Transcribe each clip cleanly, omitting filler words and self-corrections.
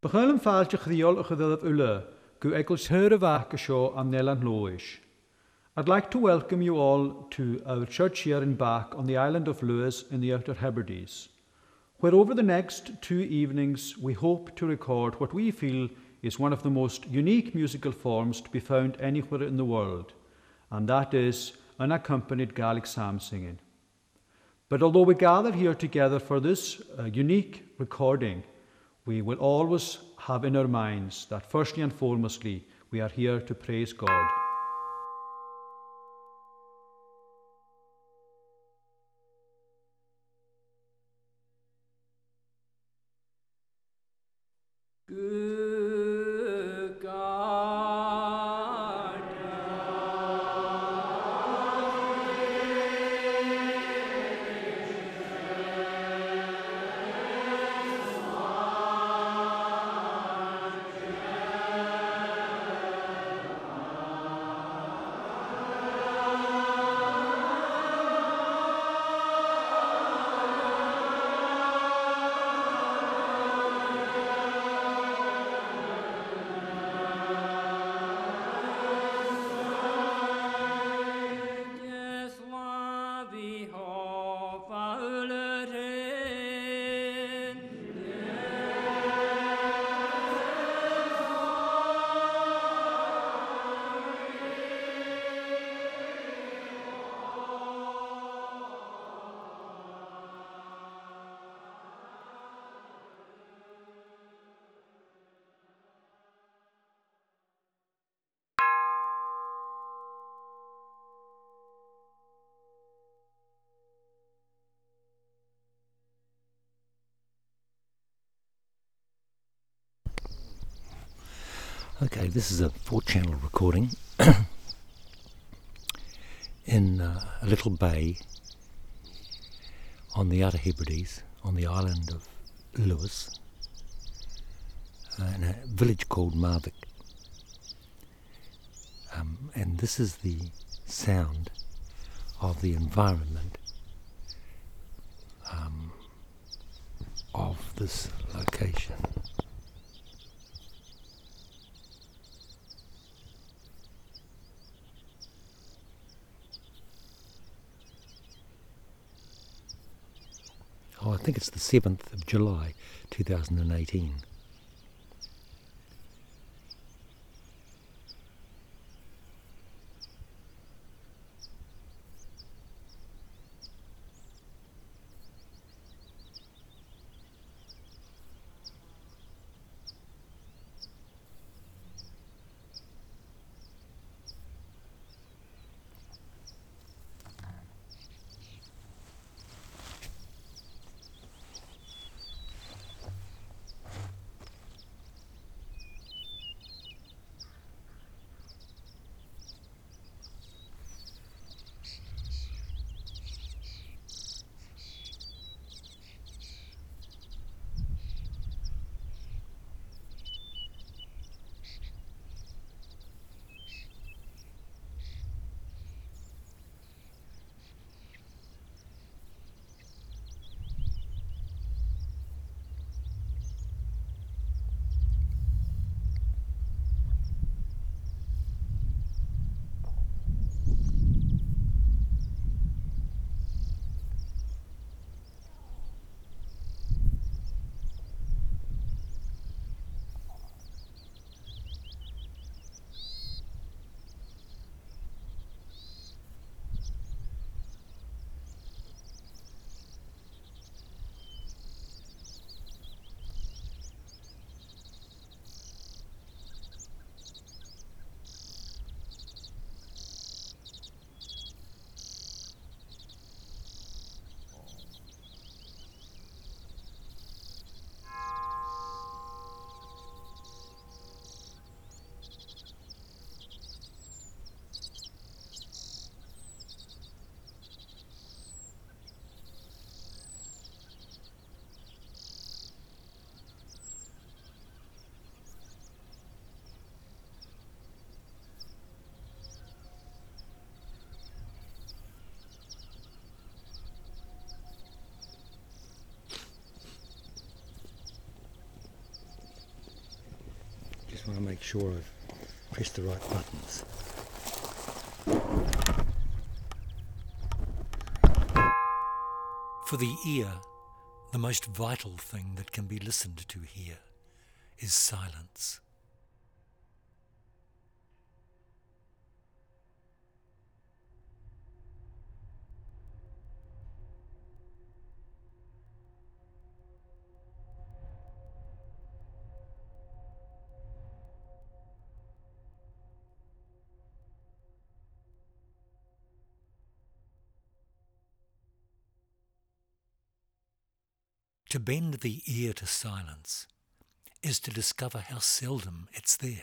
Begin faaltje chdiol gedilf ule, gu ekels herevake show am Neland Loish. I'd like to welcome you all to our church here in Bath on the island of Lewis in the Outer Hebrides, where over the next 2 evenings we hope to record what we feel is one of the most unique musical forms to be found anywhere in the world, and that is unaccompanied Gaelic psalm singing. But although we gather here together for this unique recording, we will always have in our minds that firstly and foremostly we are here to praise God. Okay, this is a 4-channel recording in a little bay on the Outer Hebrides, on the island of Lewis, in a village called Marvick. And this is the sound of the environment of this location. I think it's the 7th of July 2018. want to make sure I've pressed the right buttons. For the ear, the most vital thing that can be listened to here is silence. To bend the ear to silence is to discover how seldom it's there.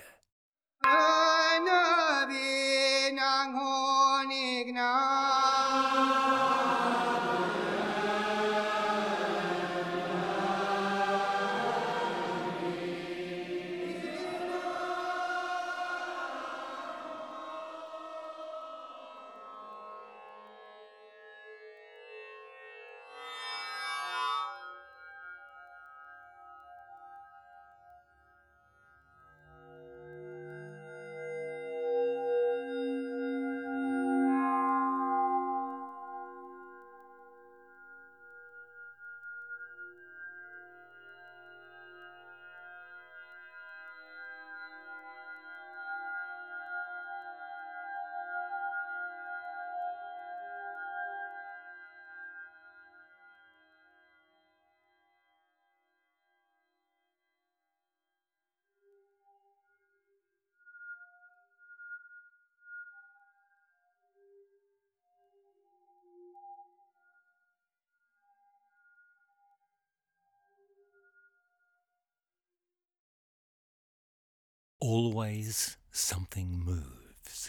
Always something moves.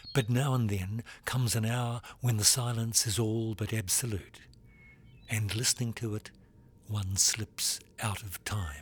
But now and then comes an hour when the silence is all but absolute, and listening to it, one slips out of time.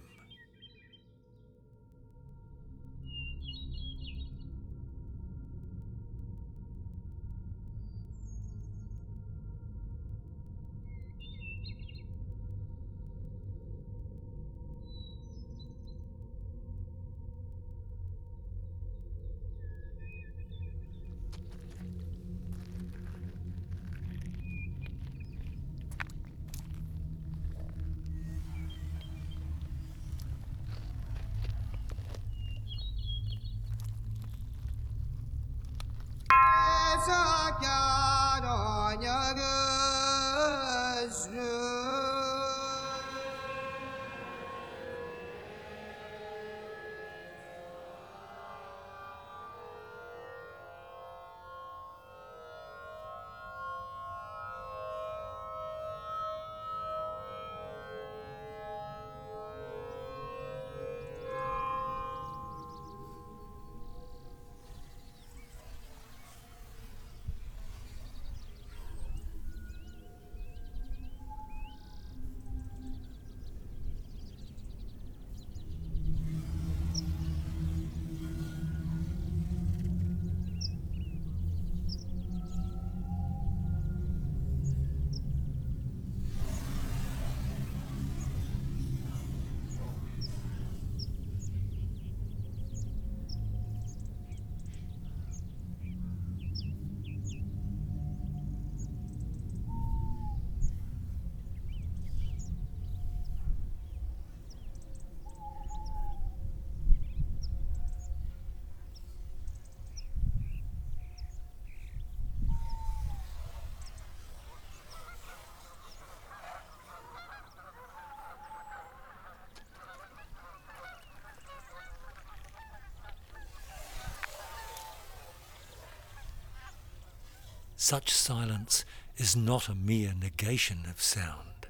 Such silence is not a mere negation of sound.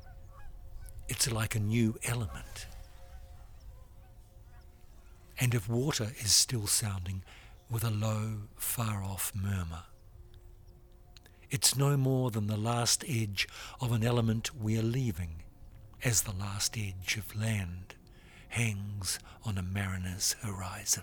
It's like a new element. And if water is still sounding with a low, far-off murmur, it's no more than the last edge of an element we are leaving, as the last edge of land hangs on a mariner's horizon.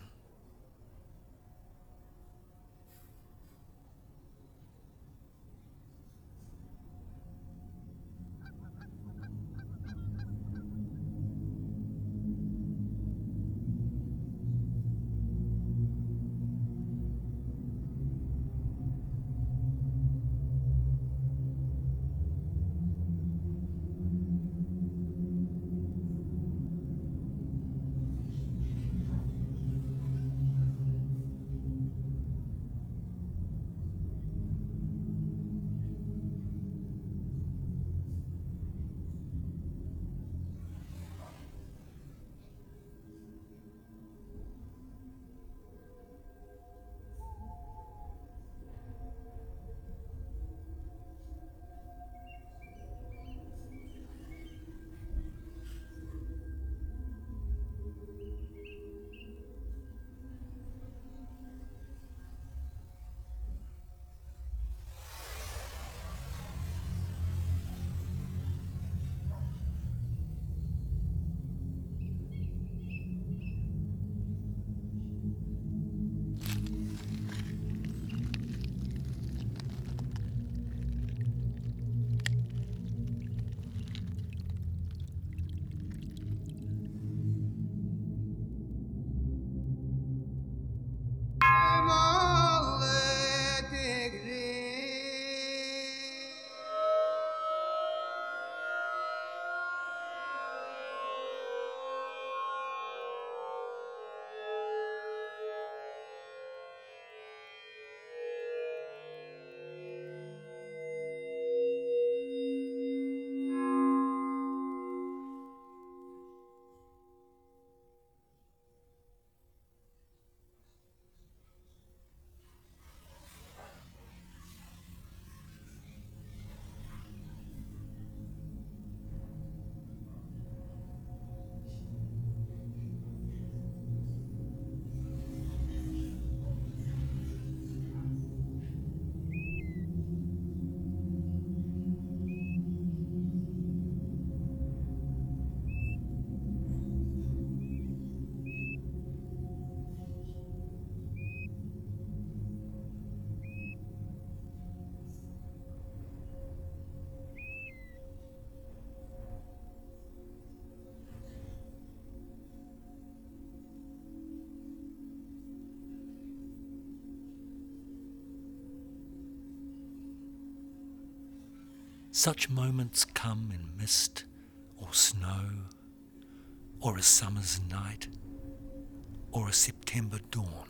Such moments come in mist or snow, or a summer's night, or a September dawn.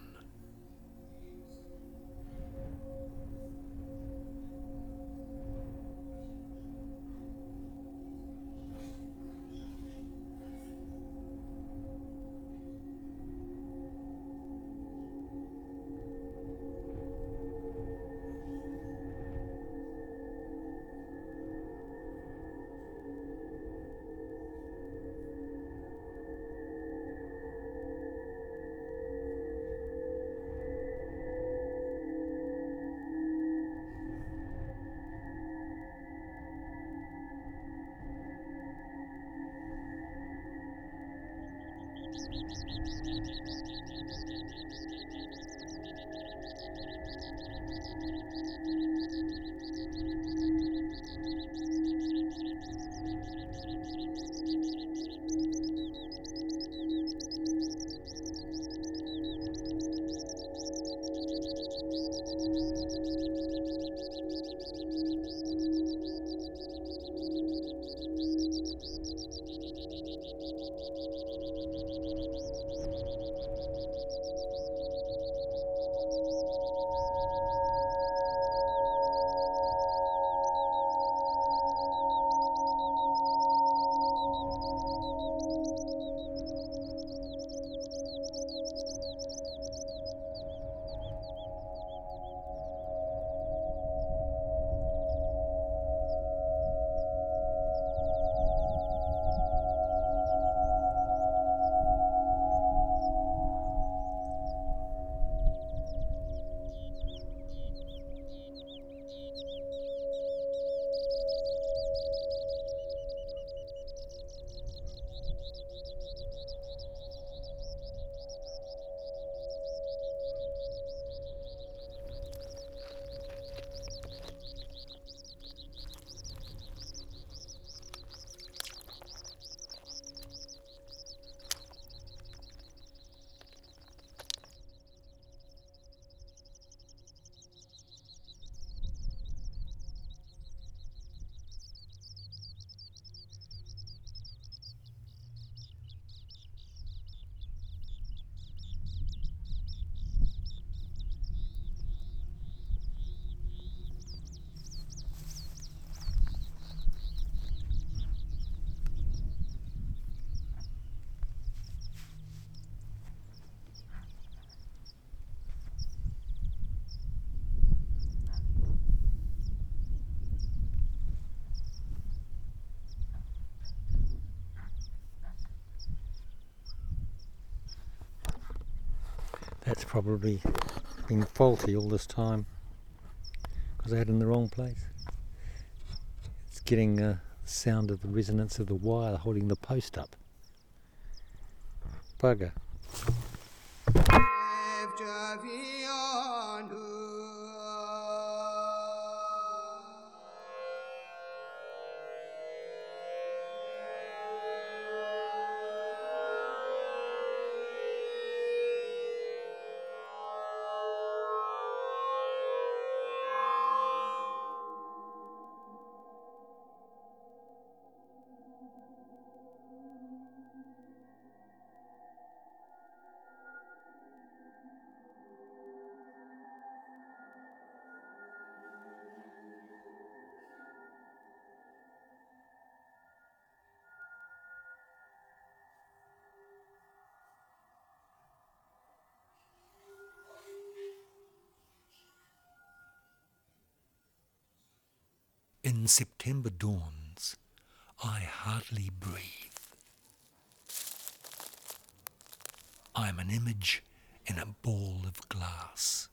That's probably been faulty all this time because I had it in the wrong place. It's getting the sound of the resonance of the wire holding the post up. Bugger. In September dawns, I hardly breathe. I am an image in a ball of glass.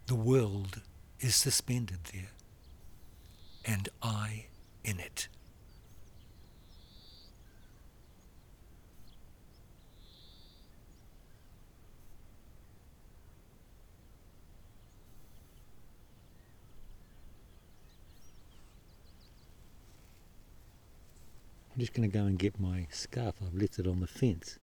The world is suspended there, and I in it. I'm just going to go and get my scarf. I've left it on the fence.